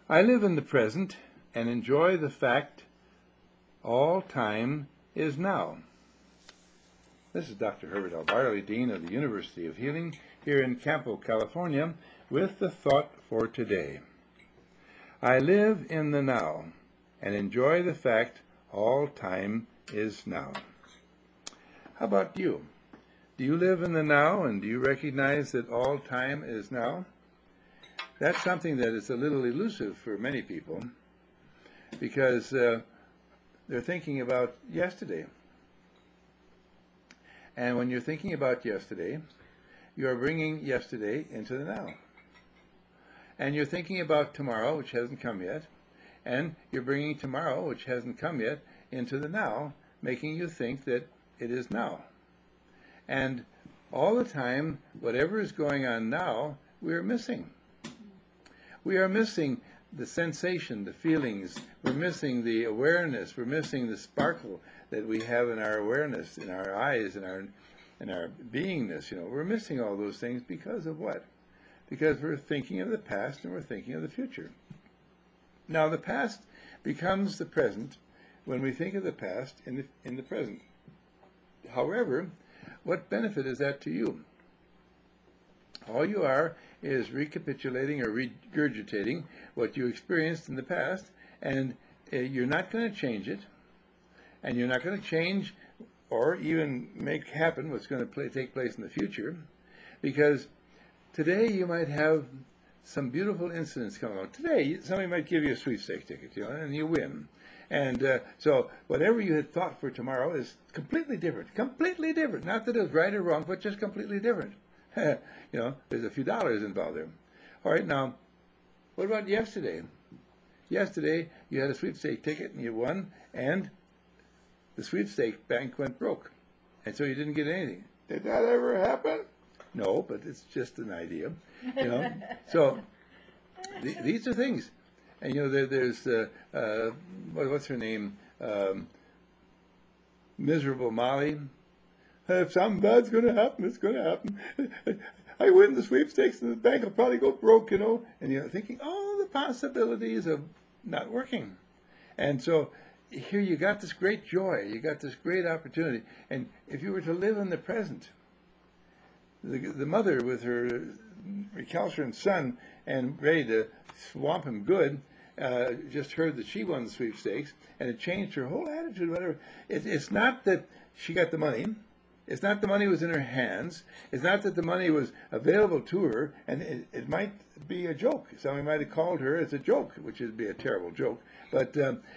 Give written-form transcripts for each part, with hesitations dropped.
I live in the present and enjoy the fact all time is now. This is Dr. Herbert L. Barley, Dean of the University of Healing here in Campo, California, with the thought for today. I live in the now and enjoy the fact all time is now. How about you? Do you live in the now, and do you recognize that all time is now? That's something that is a little elusive for many people, because they're thinking about yesterday. And when you're thinking about yesterday, you're bringing yesterday into the now. And you're thinking about tomorrow, which hasn't come yet, and you're bringing tomorrow, which hasn't come yet, into the now, making you think that it is now. And all the time, whatever is going on now, we're missing. We are missing the sensation, the feelings. We're missing the awareness. We're missing the sparkle that we have in our awareness, in our eyes, in our beingness. We're missing all those things because of what? Because we're thinking of the past and we're thinking of the future. Now, the past becomes the present when we think of the past in the present. However, what benefit is that to you? All you are is recapitulating or regurgitating what you experienced in the past, and you're not going to change it, and you're not going to change or even make happen what's going to take place in the future, because today you might have some beautiful incidents come along. Today, somebody might give you a sweepstakes ticket, and you win. And so whatever you had thought for tomorrow is completely different. Completely different. Not that it was right or wrong, but just completely different. There's a few dollars involved there. All right, now, what about yesterday? Yesterday, you had a sweepstakes ticket and you won, and the sweepstakes bank went broke. And so you didn't get anything. Did that ever happen? No, but it's just an idea. So these are things. And there's what's her name? Miserable Molly. If something bad's going to happen, it's going to happen. I win the sweepstakes and the bank will probably go broke, And you're thinking, the possibilities of not working. And so here you got this great joy. You got this great opportunity. And if you were to live in the present, the mother with her recalcitrant son and ready to swamp him good, just heard that she won the sweepstakes, and it changed her whole attitude. Whatever. It's not that she got the money. It's not the money was in her hands. It's not that the money was available to her, and it might be a joke. Somebody might have called her as a joke, which would be a terrible joke. But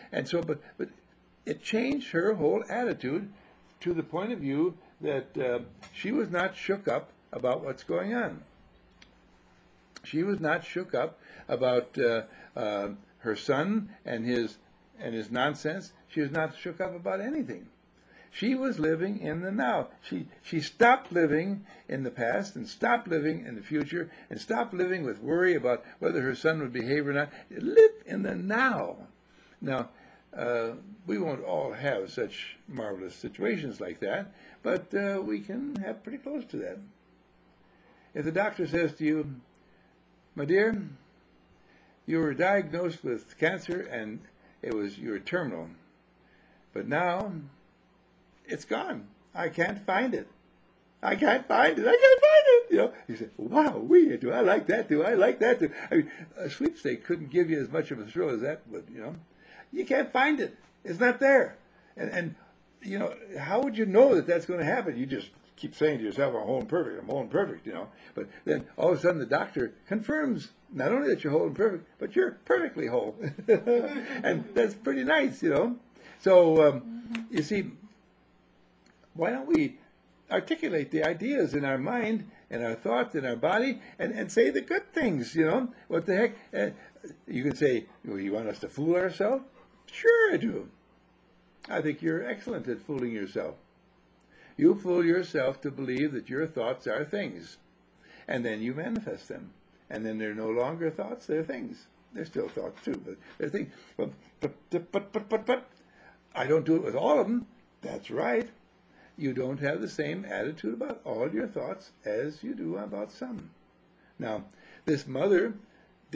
it changed her whole attitude to the point of view that she was not shook up about what's going on. She was not shook up about her son and his nonsense. She was not shook up about anything. She was living in the now. She stopped living in the past and stopped living in the future and stopped living with worry about whether her son would behave or not. Live in the now. Now, we won't all have such marvelous situations like that, but we can have pretty close to that. If the doctor says to you, my dear, you were diagnosed with cancer and you were terminal, but now it's gone. I can't find it. I can't find it. I can't find it. You say, wow, do I like that? Do I like that? I mean, a sweepstake couldn't give you as much of a thrill as that, but you can't find it. It's not there. And how would you know that that's going to happen? You just keep saying to yourself, I'm whole and perfect. I'm whole and perfect. But then all of a sudden the doctor confirms not only that you're whole and perfect, but you're perfectly whole. And that's pretty nice. So you see, why don't we articulate the ideas in our mind and our thoughts and our body and say the good things, What the heck? You can say, well, you want us to fool ourselves? Sure I do. I think you're excellent at fooling yourself. You fool yourself to believe that your thoughts are things, and then you manifest them. And then they're no longer thoughts, they're things. They're still thoughts too, but they're things. But I don't do it with all of them. That's right. You don't have the same attitude about all your thoughts as you do about some. Now, this mother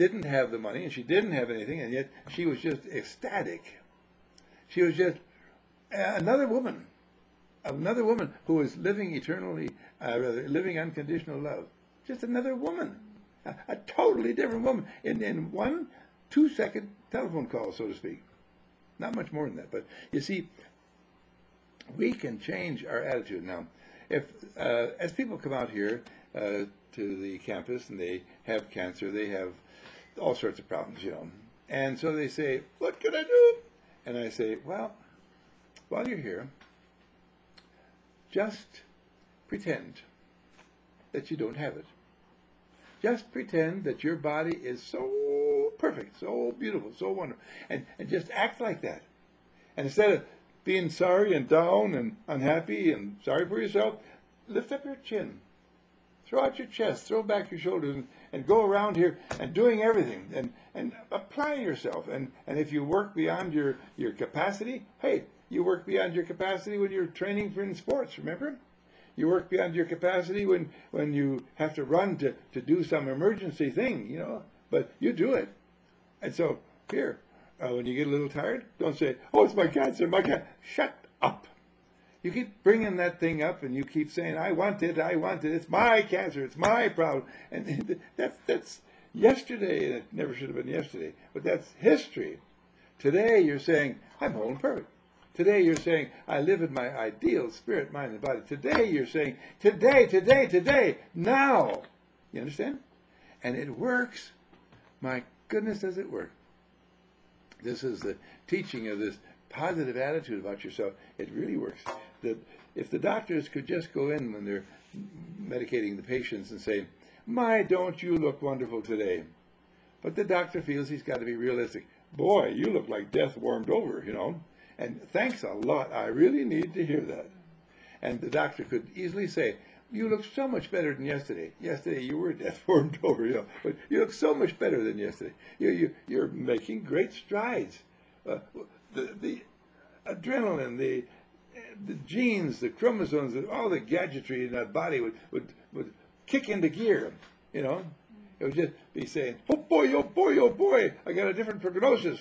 didn't have the money and she didn't have anything, and yet she was just ecstatic. She was just another woman who was living eternally, living unconditional love. Just another woman, a totally different woman in 1 2-second telephone call, so to speak. Not much more than that, but you see, we can change our attitude. Now, if as people come out here to the campus and they have cancer, they have all sorts of problems, and so they say, "What can I do?" And I say, "Well, while you're here, just pretend that you don't have it. Just pretend that your body is so perfect, so beautiful, so wonderful, and just act like that. And instead of being sorry and down and unhappy and sorry for yourself, lift up your chin, throw out your chest, throw back your shoulders, and go around here and doing everything, and apply yourself. And if you work beyond your capacity, hey, you work beyond your capacity when you're training for in sports, remember? You work beyond your capacity when you have to run to do some emergency thing, but you do it. And so, here, when you get a little tired, don't say, "Oh, it's my cancer, my cancer." Shut up. You keep bringing that thing up and you keep saying, I want it, it's my cancer, it's my problem. And that's yesterday, and it never should have been yesterday, but that's history. Today you're saying, I'm whole and perfect. Today you're saying, I live in my ideal spirit, mind, and body. Today you're saying, today, now. You understand? And it works. My goodness, does it work. This is the teaching of this positive attitude about yourself. It really works. That if the doctors could just go in when they're medicating the patients and say, "My, don't you look wonderful today?" But the doctor feels he's got to be realistic. "Boy, you look like death warmed over, And thanks a lot. I really need to hear that." And the doctor could easily say, "You look so much better than yesterday. Yesterday you were death warmed over, but you look so much better than yesterday. You're making great strides. The adrenaline, the genes, the chromosomes, all the gadgetry in that body would kick into gear, It would just be saying, oh boy, I got a different prognosis,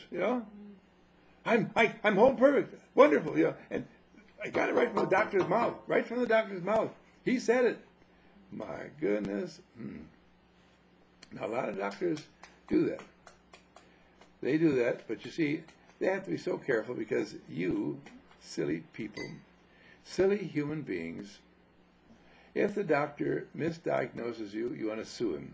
I'm home perfect, wonderful, and I got it right from the doctor's mouth, He said it. My goodness. Now, a lot of doctors do that. They do that, but you see, they have to be so careful because you, silly people, silly human beings, if the doctor misdiagnoses you, you want to sue him.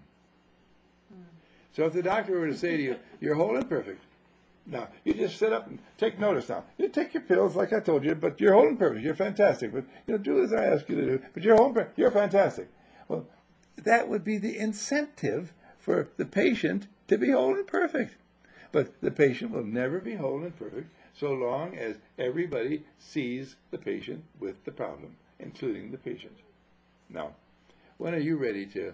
So if the doctor were to say to you, "You're whole and perfect," now, you just sit up and take notice now. You take your pills like I told you, but you're whole and perfect. You're fantastic. But do as I ask you to do. But you're whole and perfect. You're fantastic. Well, that would be the incentive for the patient to be whole and perfect. But the patient will never be whole and perfect so long as everybody sees the patient with the problem, including the patient. Now, when are you ready to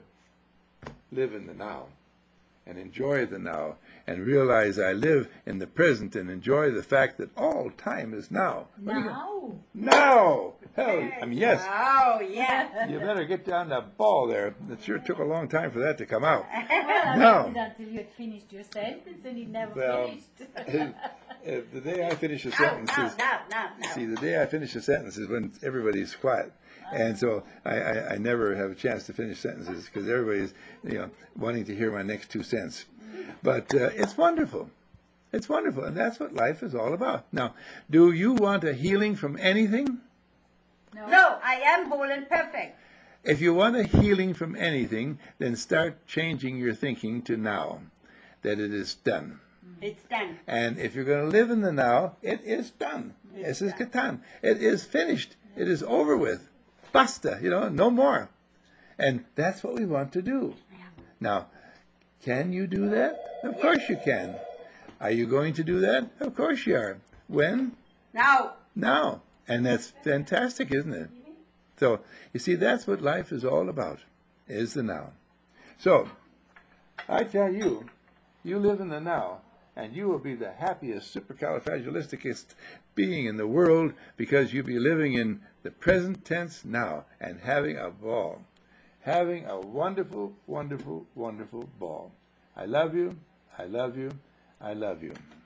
live in the now and enjoy the now and realize I live in the present and enjoy the fact that all time is now? Now? Now! Hell, yes. Oh, yeah. You better get down that ball there. It sure took a long time for that to come out. Well, No. I waited until you had finished your sentence and you never finished. The day I finish a sentence is... No. See, the day I finish a sentence is when everybody's quiet. And so I never have a chance to finish sentences because everybody's, wanting to hear my next 2 cents. But it's wonderful. It's wonderful. And that's what life is all about. Now, do you want a healing from anything? No, I am whole and perfect. If you want a healing from anything, then start changing your thinking to now, that it is done. It's done. And if you're going to live in the now, it is done. Es ist getan. It is finished. It is over with. Basta, no more. And that's what we want to do. Now, can you do that? Of course you can. Are you going to do that? Of course you are. When? Now. Now. And that's fantastic, isn't it? So, you see, that's what life is all about, is the now. So, I tell you, you live in the now, and you will be the happiest supercalifragilisticist being in the world because you'll be living in the present tense now and having a ball. Having a wonderful, wonderful, wonderful ball. I love you. I love you. I love you.